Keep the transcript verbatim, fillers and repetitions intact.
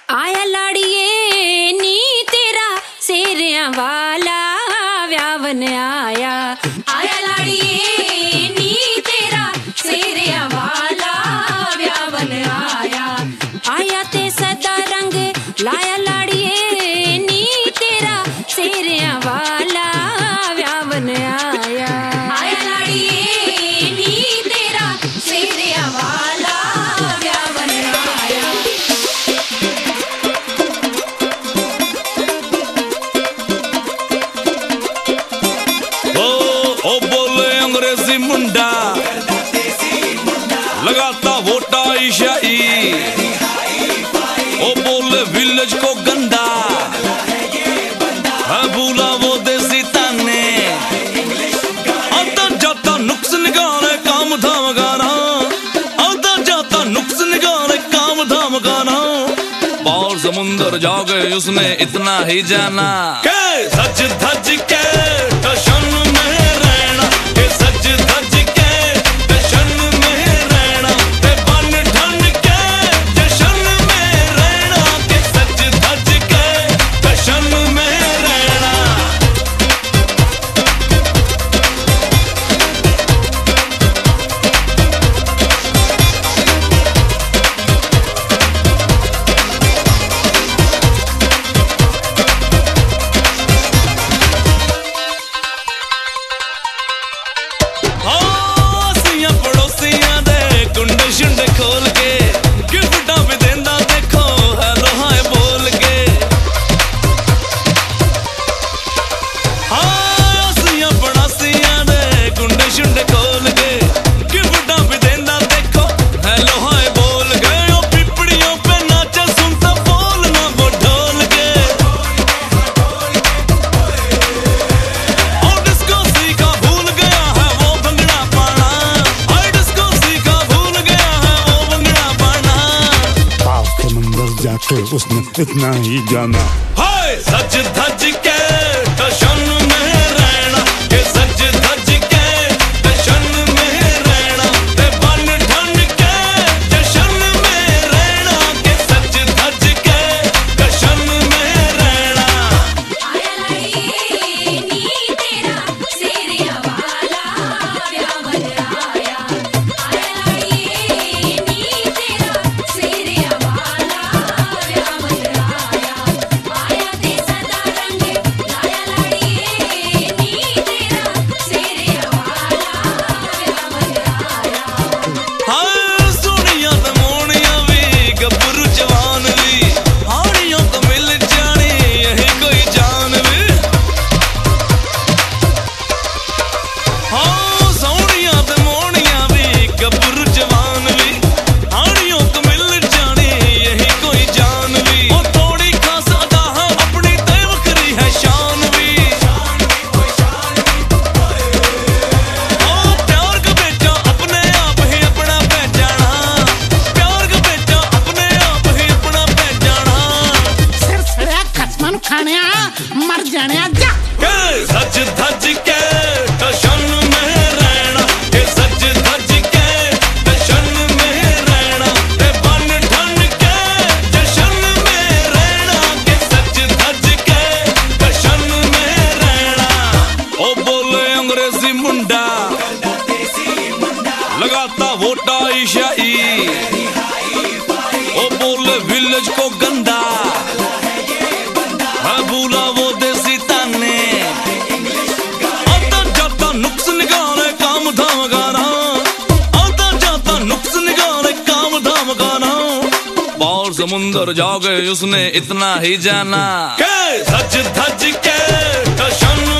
आया लाड़िए नी तेरा सेरिया वाला व्यावन आया। आया लाड़िए नी तेरा सेरिया वाला व्यावन आया। आया ते सदा रंग लाया लाड़िए नी तेरा सेरिया वाला व्यावन आया। आया लाड़िए नी तेरा सेरिया वाला व्यावन आया। ओ बोले अंग्रेजी मुंडा लगाता वोटा ईशाई। ओ बोले विलेज को गंदा है भूला वो देसी ताने। आता जाता नुक्स निकाले काम धाम गाना। आता जाता नुक्स निकाले काम धाम गाना। बाहर समुंदर जाके उसने इतना ही जाना के सच धज के टशन में रहना। के सच धज के टशन में रहना। ते बन ठन के जशन में रहना। के सच धज के टशन में रहना। खोल के गिफ्टा भी देंदा देखो हेलो हाय बोल के। हाँ सिया बड़ा सिया दे गुंडे शुंडे खोल के गिफ्टा भी देंदा देखो हेलो हाय बोल के। ओ पिपड़ियों पे नाचे सुनता बोलना वो ढोल के। और डिस्को सीखा भूल गया है वो भंगड़ा पाना। हाय डिस्को सीखा भूल गया जाके उसने इतना ही जाना। हाय सच धज के टशन में रहना। के सच धज के टशन में रहना। ते बन ठन के जशन में रहना। के सच धज के टशन में रहना। आया लाड़िए नी तेरा सेरिया वाला व्यावन आया। आया लाड़िए नी तेरा सेरिया वाला व्यावन आया। आया ते सदा रंग लाया लाड़िए नी तेरा सेरिया वाला व्यावन आया। हाय सोनिया ते मोनिया भी गब्बरू जवान भी हाड़ियों को मिल जानी यही कोई जान भी। हाँ सोनिया ते मोनिया भी गब्बरू जवान भी हाड़ियों को मिल जानी यही कोई जान भी। ओ थोड़ी खास अदा है अपनी तय वकरी है शान भी। ओ प्यार का बेचा अपने आप ही अपना पहचाना। प्यार का बेचा अपने आप ही अपना पहचाना। सिर सड़िया खसमन खाने मर जाने जा। के सच धज के टशन में रहना। के सच धज के टशन में रहना। ते बन ठन के जशन में रहना। के सच धज के टशन में रहना। ओ बोले अंग्रेजी मुंडा लगाता वोटा ईशाई। ओ बोले विलेज को गंदा है भूला वो देसी ताने। आता जाता नुक्स निकाले काम धाम गाना। आता जाता नुक्स निकाले काम धाम गाना। बाहर समुंदर जाके उसने इतना ही जाना के सच धज के टशन